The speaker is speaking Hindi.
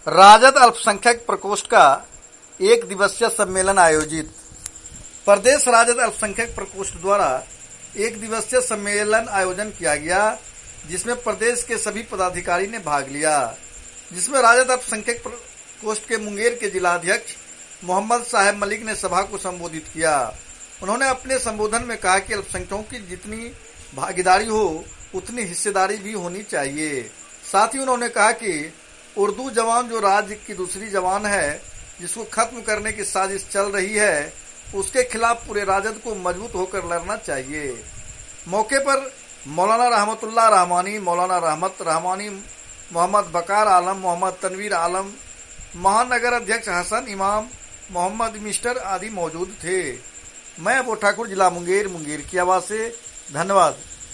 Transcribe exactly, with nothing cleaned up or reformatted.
राजद अल्पसंख्यक प्रकोष्ठ का एक दिवसीय सम्मेलन आयोजित। प्रदेश राजद अल्पसंख्यक प्रकोष्ठ द्वारा एक दिवसीय सम्मेलन आयोजन किया गया, जिसमें प्रदेश के सभी पदाधिकारी ने भाग लिया। जिसमें राजद अल्पसंख्यक प्रकोष्ठ के मुंगेर के जिलाध्यक्ष मोहम्मद साहेब मलिक ने सभा को संबोधित किया। उन्होंने अपने संबोधन में कहा कि अल्पसंख्यकों की जितनी भागीदारी हो उतनी हिस्सेदारी भी होनी चाहिए। साथ ही उन्होंने कहा कि उर्दू जबान जो राज्य की दूसरी जबान है, जिसको खत्म करने की साजिश चल रही है, उसके खिलाफ पूरे राजद को मजबूत होकर लड़ना चाहिए। मौके पर मौलाना रहमतुल्लाह रहमानी, मौलाना रहमत रहमानी, मोहम्मद बकार आलम, मोहम्मद तनवीर आलम, महानगर अध्यक्ष हसन इमाम, मोहम्मद मिस्टर आदि मौजूद थे। मैं अबू ठाकुर, जिला मुंगेर, मुंगेर की आवाज से। धन्यवाद।